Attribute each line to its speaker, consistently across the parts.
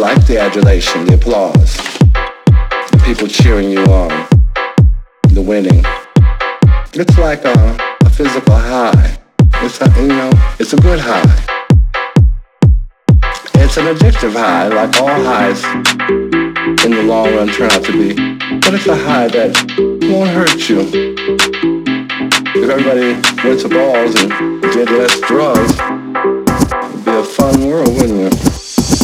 Speaker 1: like the adulation, the applause, the people cheering you on, the winning. It's like a physical high. It's a good high. It's an addictive high, like all highs in the long run turn out to be. But it's a high that won't hurt you. If everybody went to balls and did less drugs, it'd be a fun world, wouldn't it?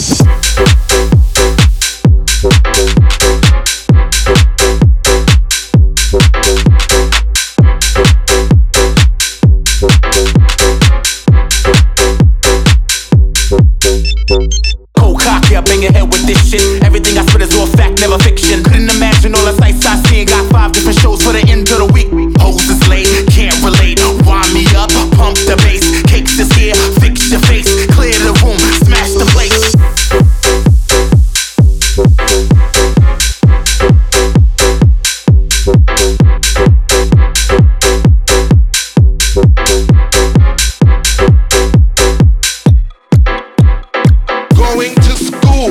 Speaker 2: Cold cock, yeah, bang your head with this shit. Everything I spit is all fact, never fiction. Couldn't imagine all the sights I see. Got 5 different shows for the end of the week. Hoes is late, can't relate. Wind me up, pump the bass. Cakes is here, fix your face. Clear the room, smash the place.
Speaker 3: Going to school,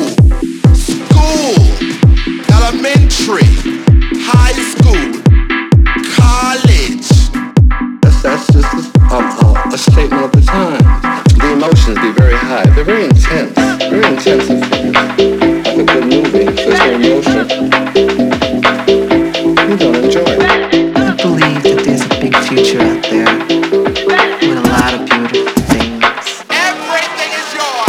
Speaker 3: elementary, high school, college.
Speaker 1: That's just a statement of the time. The emotions be very high. They're very intense. Very intensive. Like a good movie. If there's no emotion, you don't enjoy it.
Speaker 4: I believe that there's a big future out there with a lot of beautiful things.
Speaker 3: Everything is yours.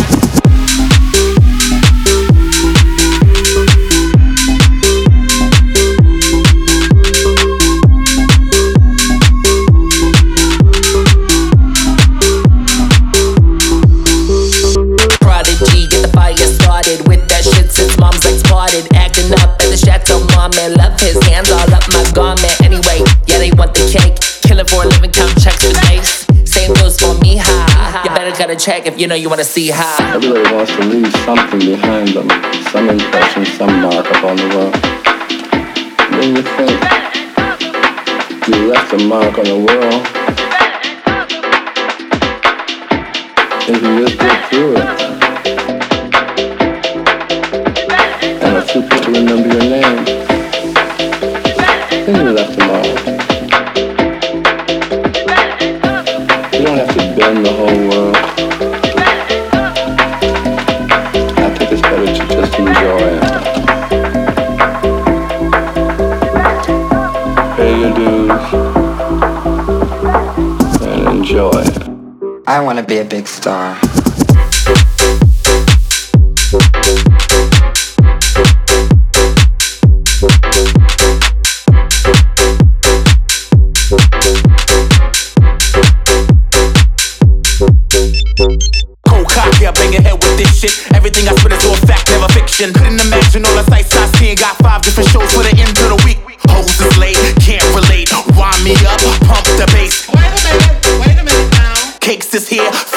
Speaker 5: Prodigy, get the fire started with that shit since mom's ex parted. Acting up at the Chateau Marmont, love his hands all up my garment. Anyway, yeah, they want the cake. Kill it for a living, count checks for days. Same goes for me, ha. You better cut a check if you know you wanna see how.
Speaker 1: Everybody wants to leave something behind them. Some impression, some mark upon the world. When you think you left a mark on the world, if you just get through it, and a few people remember your name, then you left a mark. You don't have to bend the whole world. I think it's better to just enjoy it. Pay your dues and enjoy it.
Speaker 4: I want to be a big star.
Speaker 2: Cold cock, yeah, bang your head with this shit. Everything I spit is all fact, never fiction. Couldn't imagine all the sights I see. Got 5 different shows for the end of the week. Hoes is late, can't relate. Wind me up, pump the bass.
Speaker 3: Wait a minute now.
Speaker 2: Cakes is here,